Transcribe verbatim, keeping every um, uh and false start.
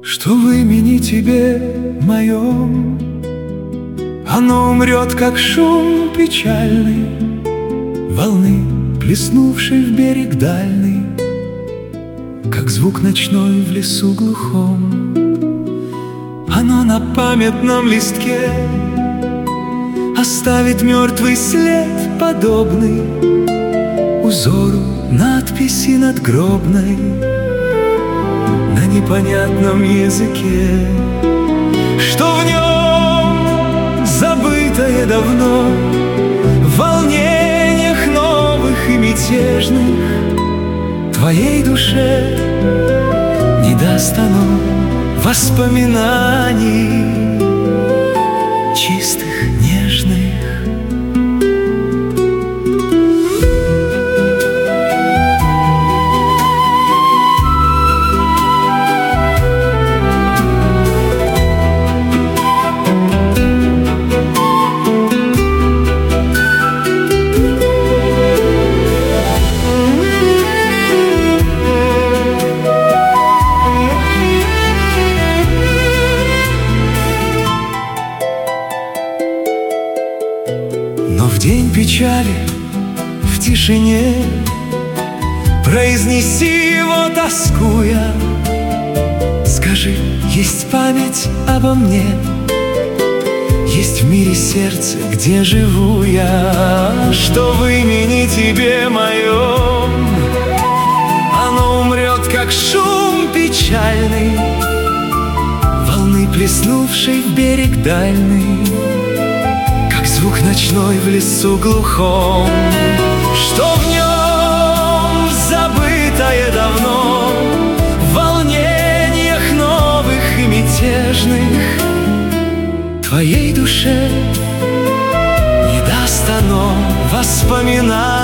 что в имени тебе моем оно умрет, как шум печальный волны, плеснувшей в берег дальний, как звук ночной в лесу глухом. Оно на памятном листке оставит мертвый след, подобный узору надписи надгробной на непонятном языке, что в нем забытое давно в волнениях новых и мятежных твоей душе не даст оно воспоминаний чистых, нежных. Но в день печали, в тишине, произнеси его, тоскуя. Скажи, есть память обо мне, есть в мире сердце, где живу я, что в имени тебе моем оно умрет, как шум печальный волны, плеснувшей в берег дальний, звук ночной в лесу глухом, что в нем забытое давно в волнениях новых и мятежных твоей душе не даст оно воспоминаний